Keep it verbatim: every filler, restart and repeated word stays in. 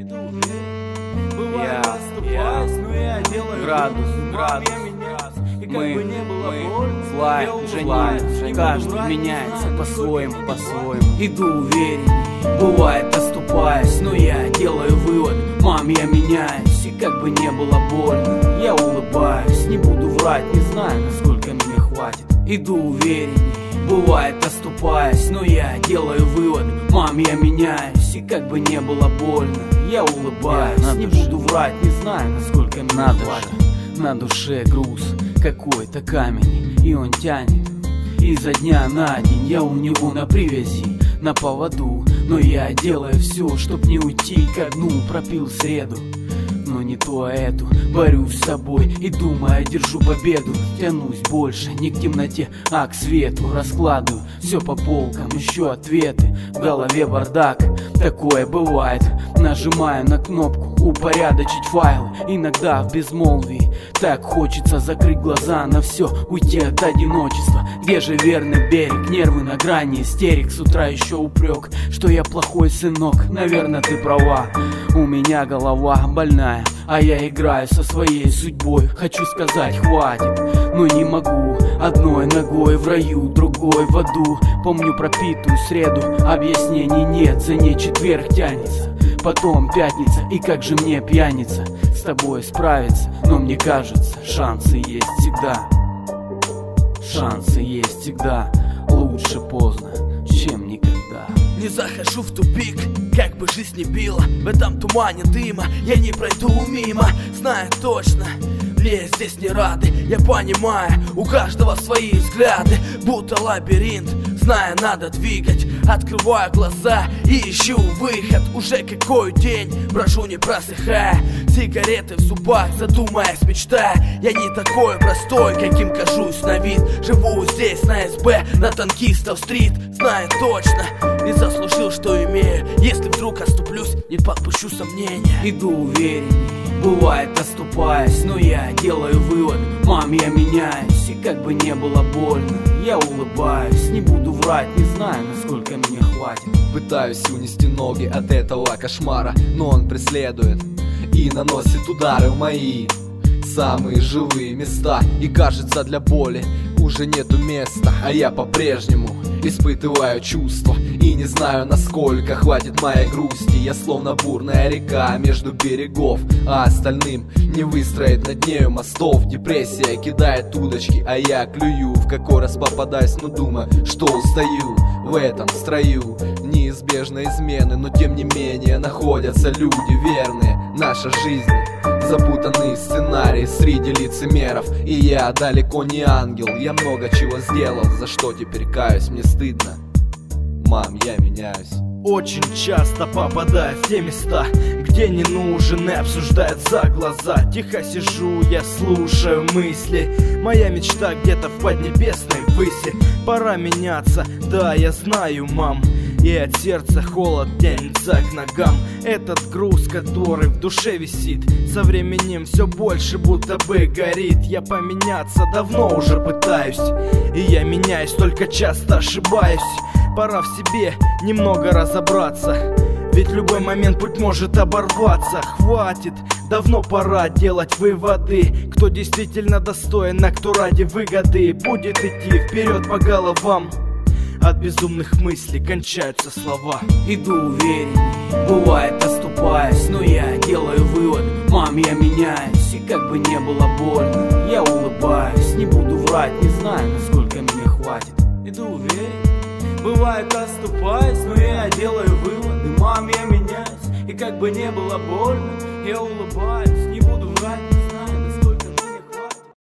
Иду уверен. Бывает оступаюсь, но я делаю градус, градус. Мы, мы, флай, флай, каждый меняется по-своему, по-своему. Иду уверенней, бывает оступаюсь, но я делаю вывод. Мам, я меняюсь, и как бы не было больно, я улыбаюсь, не буду врать, не знаю, насколько мне хватит. Иду уверенней, бывает оступаюсь, но я делаю вывод. Мам, я меняюсь, и как бы не было больно, я улыбаюсь, я не буду врать, не знаю, насколько мне надо хватит. Же. На душе груз, какой-то камень, и он тянет изо дня на день. Я у него на привязи, на поводу, но я делаю все, чтоб не уйти ко дну. Пропил среду, но не то, а эту. Борюсь с собой и думаю, держу победу. Тянусь больше не к темноте, а к свету. Раскладываю все по полкам, ищу ответы. В голове бардак, такое бывает. Нажимаю на кнопку упорядочить файлы. Иногда в безмолвии так хочется закрыть глаза на все, уйти от одиночества. Где же верный берег? Нервы на грани истерик. С утра еще упрек, что я плохой сынок. Наверное, ты права, у меня голова больная, а я играю со своей судьбой. Хочу сказать хватит, но не могу. Одной ногой в раю, другой в аду. Помню пропитую среду, объяснений нет. За ней четверг тянется, потом пятница, и как же мне пьяница с тобой справиться. Но мне кажется, шансы есть всегда. Шансы есть всегда. Лучше поздно, чем никогда. Не захожу в тупик, как бы жизнь не била. В этом тумане дыма я не пройду мимо. Знаю точно, мне здесь не рады. Я понимаю, у каждого свои взгляды. Будто лабиринт, зная, надо двигать. Открываю глаза и ищу выход. Уже какой день брожу, не просыхая. Сигареты в зубах, задумаясь, мечтая. Я не такой простой, каким кажусь на вид. Живу здесь, на СБ, на Танкистов-стрит. Знаю точно, не заслужил, что имею. Если вдруг оступлюсь, не подпущу сомнения. Иду уверенней, бывает оступаюсь, но я делаю вывод. Мам, я меняюсь, и как бы не было больно, я улыбаюсь, не буду врать, не знаю, насколько мне хватит. Пытаюсь унести ноги от этого кошмара, но он преследует и наносит удары в мои самые живые места. И кажется, для боли уже нету места, а я по-прежнему испытываю чувства и не знаю, насколько хватит моей грусти. Я словно бурная река между берегов, а остальным не выстроить над нею мостов. Депрессия кидает удочки, а я клюю. В какой раз попадаюсь, но думаю, что устаю в этом строю неизбежной измены. Но тем не менее находятся люди верные. Наша жизнь запутанный сценарий среди лицемеров. И я далеко не ангел, я много чего сделал, за что теперь каюсь, мне стыдно. Мам, я меняюсь. Очень часто попадаю в те места, где не нужен и обсуждают за глаза. Тихо сижу, я слушаю мысли. Моя мечта где-то в поднебесной выси. Пора меняться, да, я знаю, мам. И от сердца холод тянется к ногам. Этот груз, который в душе висит, со временем все больше будто бы горит. Я поменяться давно уже пытаюсь, и я меняюсь, только часто ошибаюсь. Пора в себе немного разобраться, ведь в любой момент путь может оборваться. Хватит, давно пора делать выводы. Кто действительно достоин, а кто ради выгоды будет идти вперед по головам. От безумных мыслей кончаются слова. Иду уверенней, бывает оступаюсь, но я делаю вывод. Мам, я меняюсь, и как бы не было больно, я улыбаюсь, не буду врать, не знаю, насколько мне хватит. Иду уверенней, бывает оступаюсь, но я делаю выводы. Мам, я меняюсь, и как бы не было больно, я улыбаюсь.